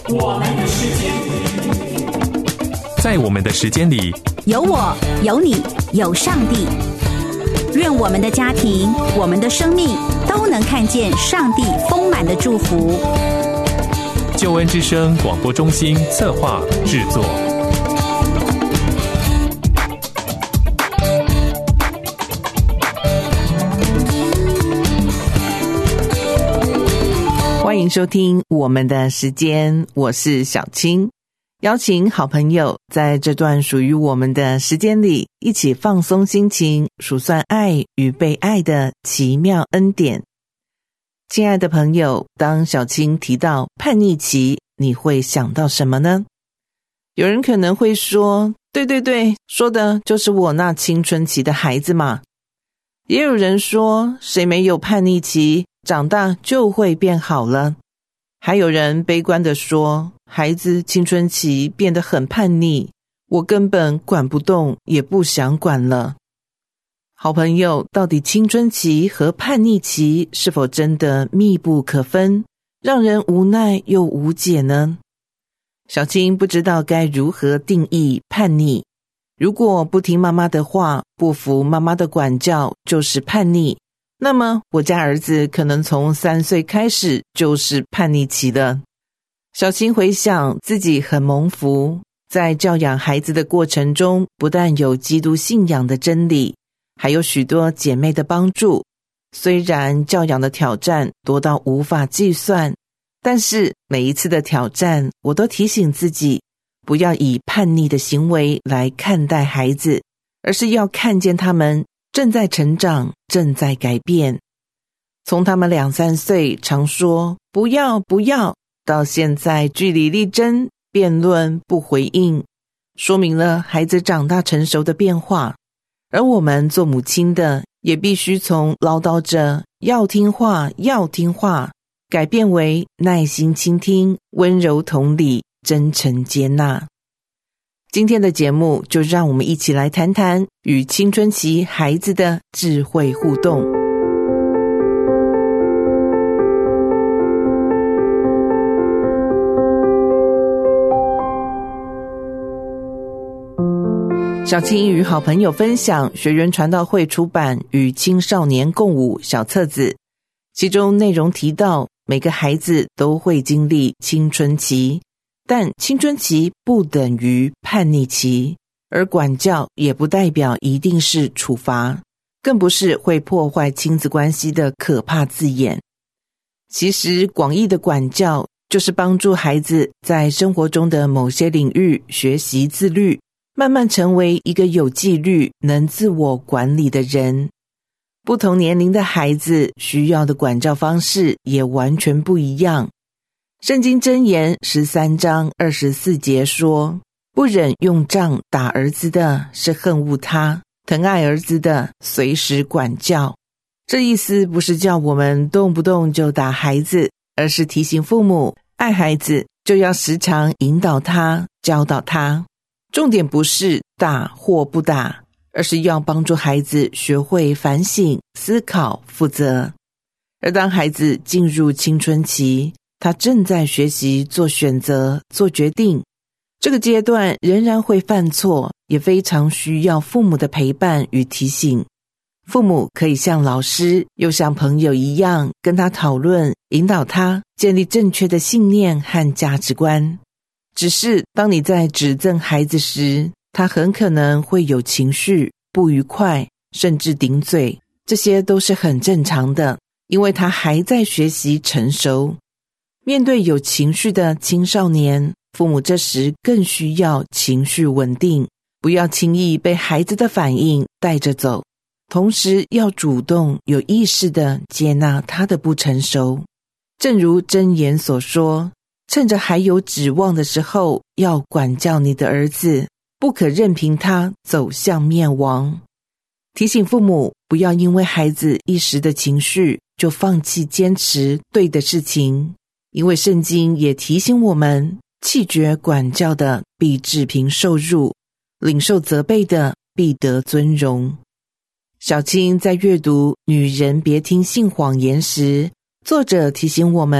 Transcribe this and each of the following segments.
我们的时间， 在我们的时间里， 有我，有你，有上帝。愿我们的家庭，我们的生命都能看见上帝丰满的祝福。 救恩之声广播中心策划制作。 欢迎收听我们的时间，我是小青，邀请好朋友在这段属于我们的时间里，一起放松心情，数算爱与被爱的奇妙恩典。亲爱的朋友，当小青提到叛逆期，你会想到什么呢？有人可能会说，对，说的就是我那青春期的孩子嘛。也有人说，谁没有叛逆期，长大就会变好了。还有人悲观地说，孩子青春期变得很叛逆，我根本管不动，也不想管了。好朋友，到底青春期和叛逆期是否真的密不可分，让人无奈又无解呢？小青不知道该如何定义叛逆。如果不听妈妈的话，不服妈妈的管教，就是叛逆。那么我家儿子可能从3岁开始就是叛逆期了。小青回想自己很蒙福，在教养孩子的过程中，不但有基督信仰的真理，还有许多姐妹的帮助。虽然教养的挑战多到无法计算，但是每一次的挑战，我都提醒自己，不要以叛逆的行为来看待孩子，而是要看见他们正在成长，正在改变。从他们2-3岁常说不要，到现在据理力争，辩论不回应，说明了孩子长大成熟的变化。而我们做母亲的，也必须从唠叨着要听话，改变为耐心倾听，温柔同理，真诚接纳。今天的节目就让我们一起来谈谈与青春期孩子的智慧互动。小青与好朋友分享学园传道会出版与青少年共舞小册子，其中内容提到，每个孩子都会经历青春期，但青春期不等于叛逆期，而管教也不代表一定是处罚，更不是会破坏亲子关系的可怕字眼。其实广义的管教就是帮助孩子在生活中的某些领域学习自律，慢慢成为一个有纪律、能自我管理的人。不同年龄的孩子需要的管教方式也完全不一样。圣经箴言13章24节说，不忍用杖打儿子的是恨恶他，疼爱儿子的随时管教。这意思不是叫我们动不动就打孩子，而是提醒父母，爱孩子就要时常引导他，教导他。重点不是打或不打，而是要帮助孩子学会反省、思考、负责。而当孩子进入青春期，他正在学习做选择、做决定，这个阶段仍然会犯错，也非常需要父母的陪伴与提醒。父母可以像老师又像朋友一样跟他讨论，引导他建立正确的信念和价值观。只是当你在指正孩子时，他很可能会有情绪、不愉快，甚至顶嘴，这些都是很正常的，因为他还在学习成熟。面对有情绪的青少年，父母这时更需要情绪稳定，不要轻易被孩子的反应带着走，同时要主动有意识地接纳他的不成熟。正如箴言所说，趁着还有指望的时候，要管教你的儿子，不可任凭他走向灭亡。提醒父母不要因为孩子一时的情绪就放弃坚持对的事情，因为圣经也提醒我们，弃绝管教的必治贫受辱，领受责备的必得尊荣。小青在阅读《女人别听性谎言》时，作者提醒我们，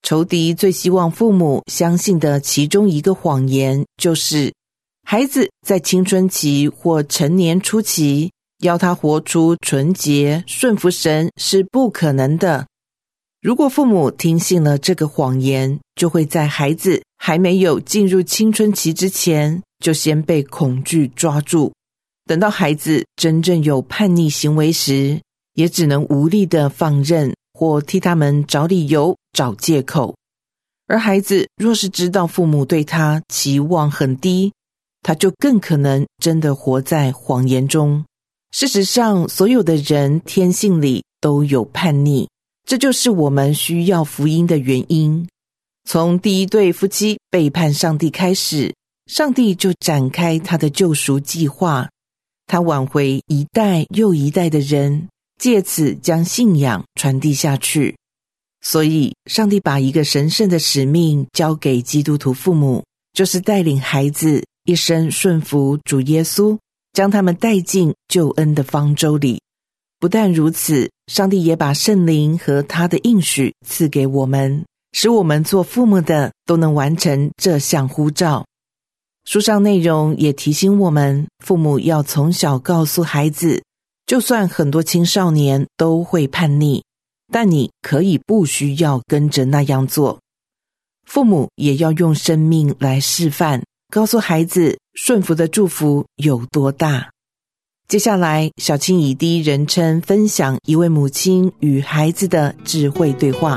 仇敌最希望父母相信的其中一个谎言，就是孩子在青春期或成年初期要他活出纯洁顺服神是不可能的。如果父母听信了这个谎言，就会在孩子还没有进入青春期之前就先被恐惧抓住，等到孩子真正有叛逆行为时，也只能无力地放任或替他们找理由找借口。而孩子若是知道父母对他期望很低，他就更可能真的活在谎言中。事实上，所有的人天性里都有叛逆，这就是我们需要福音的原因。从第一对夫妻背叛上帝开始，上帝就展开他的救赎计划，他挽回一代又一代的人，借此将信仰传递下去。所以上帝把一个神圣的使命交给基督徒父母，就是带领孩子一生顺服主耶稣，将他们带进救恩的方舟里。不但如此，上帝也把圣灵和他的应许赐给我们，使我们做父母的都能完成这项呼召。书上内容也提醒我们，父母要从小告诉孩子，就算很多青少年都会叛逆，但你可以不需要跟着那样做。父母也要用生命来示范，告诉孩子顺服的祝福有多大。接下来，小青以第一人称分享一位母亲与孩子的智慧对话。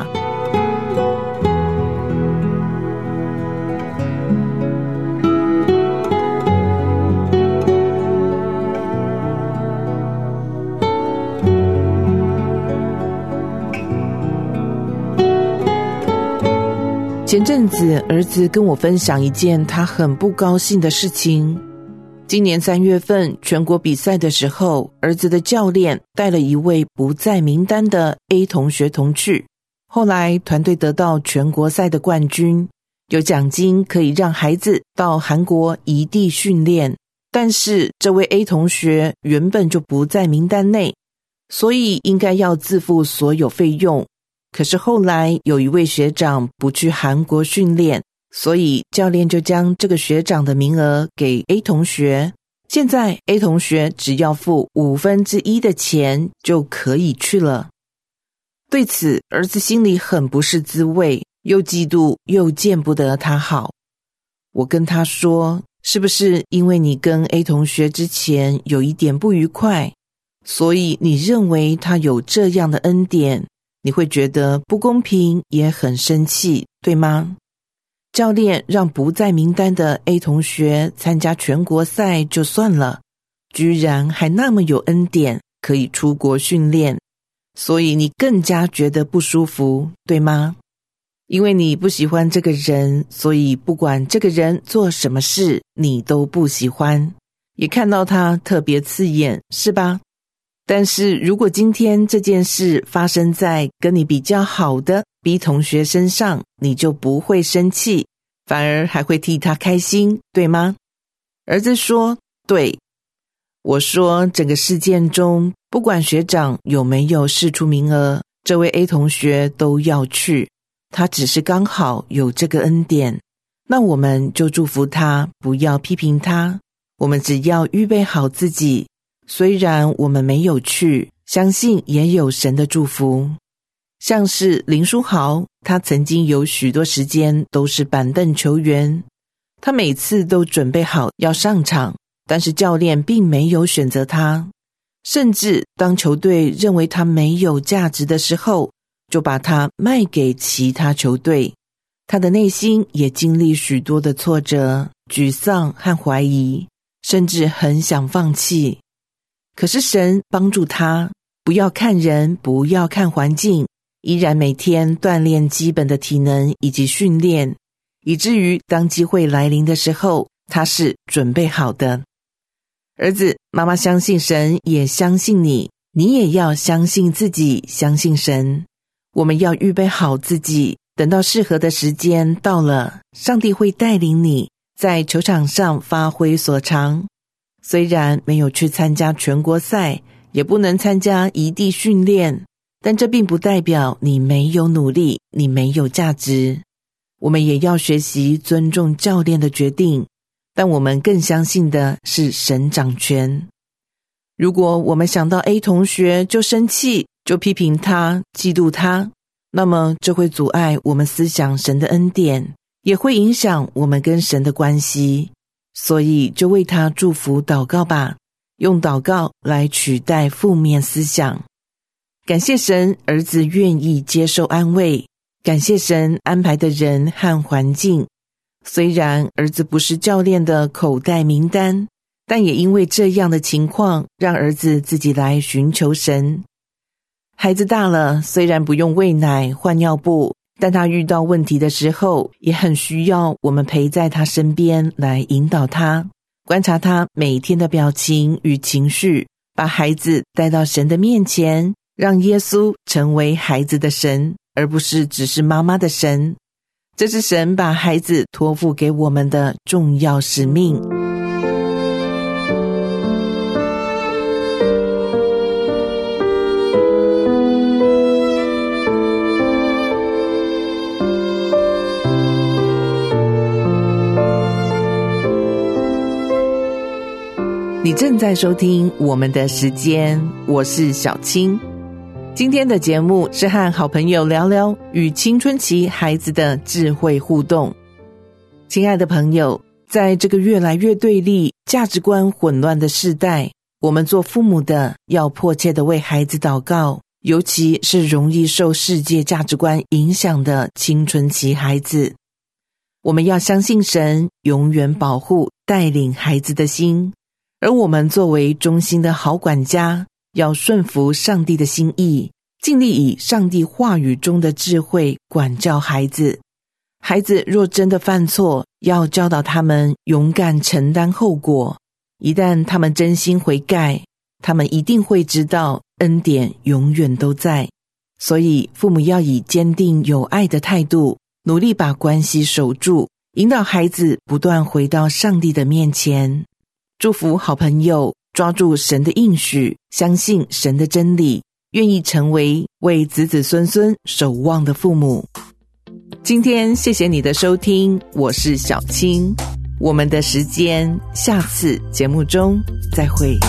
前阵子儿子跟我分享一件他很不高兴的事情。今年3月份全国比赛的时候，儿子的教练带了一位不在名单的 A 同学同去。后来团队得到全国赛的冠军，有奖金可以让孩子到韩国移地训练。但是这位 A 同学原本就不在名单内，所以应该要自付所有费用。可是后来有一位学长不去韩国训练，所以教练就将这个学长的名额给 A 同学。现在 A 同学只要付1/5的钱就可以去了。对此，儿子心里很不是滋味，又嫉妒又见不得他好。我跟他说，是不是因为你跟 A 同学之前有一点不愉快，所以你认为他有这样的恩典，你会觉得不公平，也很生气，对吗？教练让不在名单的 A 同学参加全国赛就算了，居然还那么有恩典，可以出国训练，所以你更加觉得不舒服，对吗？因为你不喜欢这个人，所以不管这个人做什么事，你都不喜欢，也看到他特别刺眼，是吧？但是如果今天这件事发生在跟你比较好的 B 同学身上，你就不会生气，反而还会替他开心，对吗？儿子说，对。我说，整个事件中，不管学长有没有释出名额，这位 A 同学都要去，他只是刚好有这个恩典，那我们就祝福他，不要批评他，我们只要预备好自己，虽然我们没有去，相信也有神的祝福。像是林书豪，他曾经有许多时间都是板凳球员，他每次都准备好要上场，但是教练并没有选择他，甚至当球队认为他没有价值的时候，就把他卖给其他球队。他的内心也经历许多的挫折、沮丧和怀疑，甚至很想放弃。可是神帮助他，不要看人，不要看环境，依然每天锻炼基本的体能以及训练，以至于当机会来临的时候，他是准备好的。儿子，妈妈相信神，也相信你，你也要相信自己，相信神。我们要预备好自己，等到适合的时间到了，上帝会带领你在球场上发挥所长。虽然没有去参加全国赛，也不能参加移地训练， 但这并不代表你没有努力，你没有价值。我们也要学习尊重教练的决定，但我们更相信的是神掌权。如果我们想到 A 同学就生气，就批评他，嫉妒他，那么这会阻碍我们思想神的恩典，也会影响我们跟神的关系。所以就为他祝福祷告吧，用祷告来取代负面思想。感谢神，儿子愿意接受安慰，感谢神安排的人和环境。虽然儿子不是教练的口袋名单，但也因为这样的情况，让儿子自己来寻求神。孩子大了，虽然不用喂奶换尿布，但他遇到问题的时候，也很需要我们陪在他身边来引导他，观察他每天的表情与情绪，把孩子带到神的面前，让耶稣成为孩子的神，而不是只是妈妈的神。这是神把孩子托付给我们的重要使命。你正在收听我们的时间，我是小青。今天的节目是和好朋友聊聊与青春期孩子的智慧互动。亲爱的朋友，在这个越来越对立、价值观混乱的世代，我们做父母的要迫切地为孩子祷告，尤其是容易受世界价值观影响的青春期孩子。我们要相信神永远保护带领孩子的心，而我们作为忠心的好管家，要顺服上帝的心意，尽力以上帝话语中的智慧管教孩子。孩子若真的犯错，要教导他们勇敢承担后果。一旦他们真心悔改，他们一定会知道恩典永远都在。所以父母要以坚定有爱的态度，努力把关系守住，引导孩子不断回到上帝的面前。祝福好朋友抓住神的应许，相信神的真理，愿意成为为子子孙孙守望的父母。今天谢谢你的收听，我是小青。我们的时间，下次节目中再会。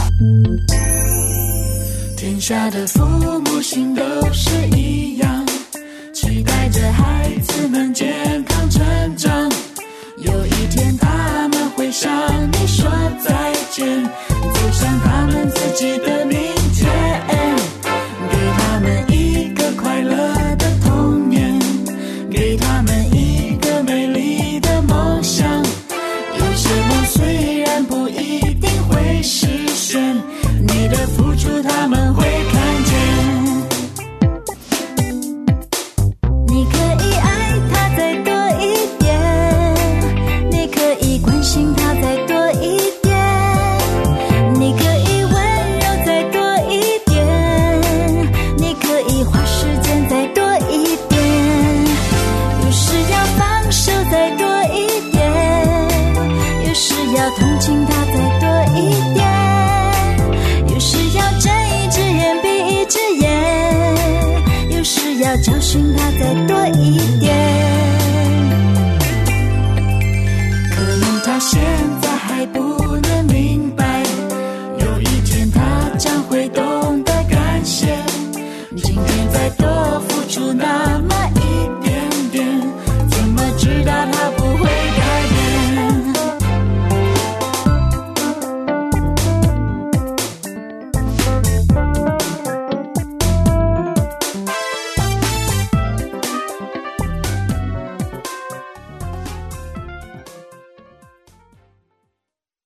天下的父母心都是一样，期待着孩子们健康成长。有一天他们会向你说再见，走向他们自己的明天，给他们一个快乐的童年，给他们一个美丽的梦想。有些梦虽然不一定会实现，你的付出他们会看见。你可以爱他再多一点，你可以关心他再多一点，你可以温柔再多一点，你可以花时间再多一点，有时要放手再多一点，有时要同情他再多一点，有时要睁一只眼闭一只眼，有时要教训他再多一点。